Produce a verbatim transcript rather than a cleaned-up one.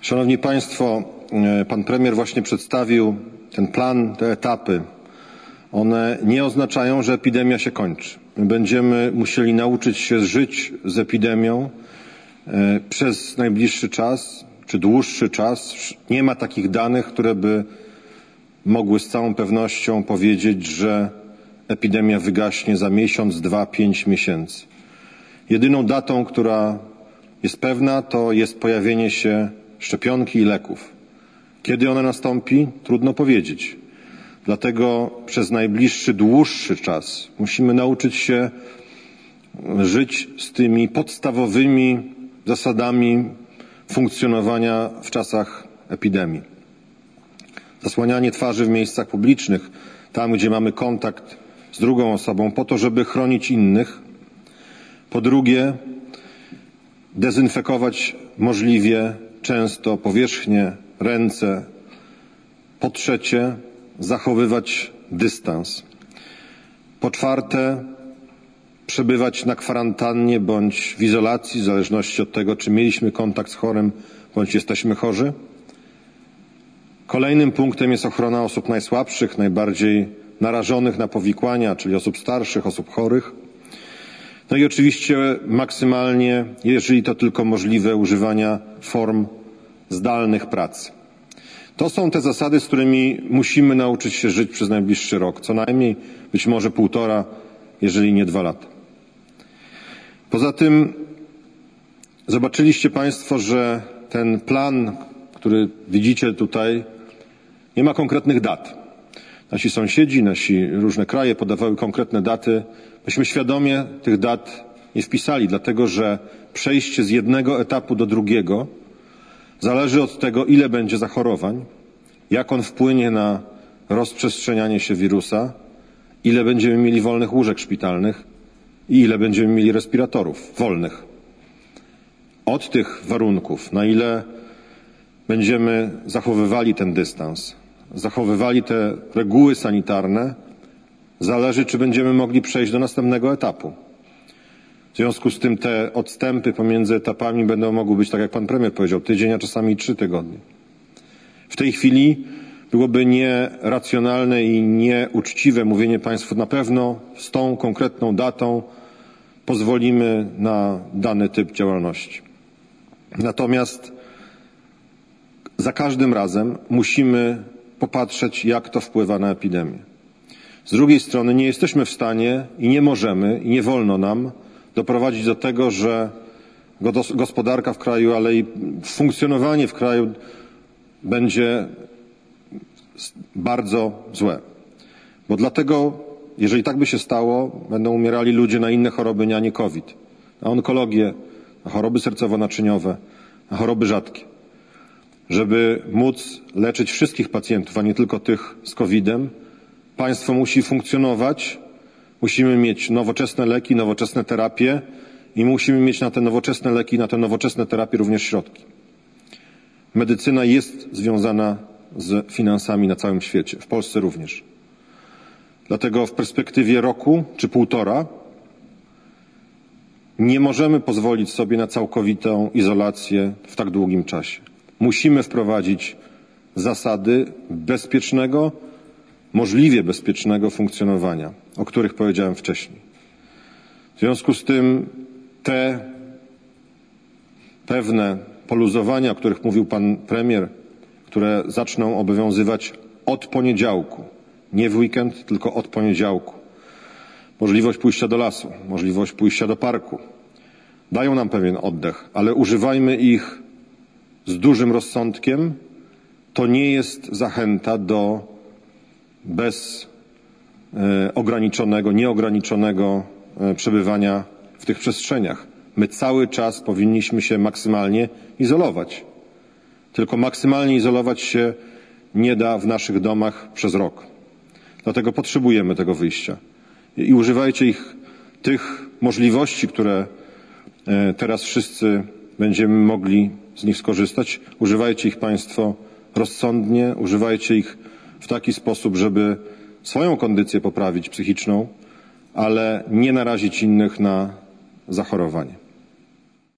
Szanowni Państwo, pan premier właśnie przedstawił ten plan, te etapy. One nie oznaczają, że epidemia się kończy. My będziemy musieli nauczyć się żyć z epidemią przez najbliższy czas, czy dłuższy czas. Nie ma takich danych, które by mogły z całą pewnością powiedzieć, że epidemia wygaśnie za miesiąc, dwa, pięć miesięcy. Jedyną datą, która jest pewna, to jest pojawienie się szczepionki i leków. Kiedy ona nastąpi? Trudno powiedzieć. Dlatego przez najbliższy, dłuższy czas musimy nauczyć się żyć z tymi podstawowymi zasadami funkcjonowania w czasach epidemii. Zasłanianie twarzy w miejscach publicznych, tam gdzie mamy kontakt z drugą osobą, po to, żeby chronić innych. Po drugie, dezynfekować możliwie często powierzchnie, ręce. Po trzecie, zachowywać dystans. Po czwarte, przebywać na kwarantannie bądź w izolacji, w zależności od tego, czy mieliśmy kontakt z chorym, bądź jesteśmy chorzy. Kolejnym punktem jest ochrona osób najsłabszych, najbardziej narażonych na powikłania, czyli osób starszych, osób chorych. No i oczywiście maksymalnie, jeżeli to tylko możliwe, używania form zdalnych pracy. To są te zasady, z którymi musimy nauczyć się żyć przez najbliższy rok, co najmniej być może półtora, jeżeli nie dwa lata. Poza tym zobaczyliście Państwo, że ten plan, który widzicie tutaj, nie ma konkretnych dat. Nasi sąsiedzi, nasi różne kraje podawały konkretne daty. Myśmy świadomie tych dat nie wpisali, dlatego że przejście z jednego etapu do drugiego zależy od tego, ile będzie zachorowań, jak on wpłynie na rozprzestrzenianie się wirusa, ile będziemy mieli wolnych łóżek szpitalnych i ile będziemy mieli respiratorów wolnych. Od tych warunków, na ile będziemy zachowywali ten dystans, zachowywali te reguły sanitarne, zależy, czy będziemy mogli przejść do następnego etapu. W związku z tym te odstępy pomiędzy etapami będą mogły być, tak jak pan premier powiedział, tydzień, a czasami trzy tygodnie. W tej chwili byłoby nieracjonalne i nieuczciwe mówienie Państwu, na pewno z tą konkretną datą pozwolimy na dany typ działalności. Natomiast za każdym razem musimy popatrzeć, jak to wpływa na epidemię. Z drugiej strony nie jesteśmy w stanie i nie możemy i nie wolno nam doprowadzić do tego, że gospodarka w kraju, ale i funkcjonowanie w kraju będzie bardzo złe. Bo dlatego, jeżeli tak by się stało, będą umierali ludzie na inne choroby, a nie COVID, na onkologię, na choroby sercowo-naczyniowe, na choroby rzadkie. Żeby móc leczyć wszystkich pacjentów, a nie tylko tych z kowidem, państwo musi funkcjonować, musimy mieć nowoczesne leki, nowoczesne terapie i musimy mieć na te nowoczesne leki, na te nowoczesne terapie również środki. Medycyna jest związana z finansami na całym świecie, w Polsce również. Dlatego w perspektywie roku czy półtora nie możemy pozwolić sobie na całkowitą izolację w tak długim czasie. Musimy wprowadzić zasady bezpiecznego, możliwie bezpiecznego funkcjonowania, o których powiedziałem wcześniej. W związku z tym te pewne poluzowania, o których mówił pan premier, które zaczną obowiązywać od poniedziałku, nie w weekend, tylko od poniedziałku. Możliwość pójścia do lasu, możliwość pójścia do parku. Dają nam pewien oddech, ale używajmy ich z dużym rozsądkiem. To nie jest zachęta do bez e, ograniczonego, nieograniczonego e, przebywania w tych przestrzeniach. My cały czas powinniśmy się maksymalnie izolować. Tylko maksymalnie izolować się nie da w naszych domach przez rok. Dlatego potrzebujemy tego wyjścia. I, i używajcie ich, tych możliwości, które e, teraz wszyscy będziemy mogli z nich skorzystać. Używajcie ich Państwo rozsądnie, używajcie ich w taki sposób, żeby swoją kondycję poprawić psychiczną, ale nie narazić innych na zachorowanie.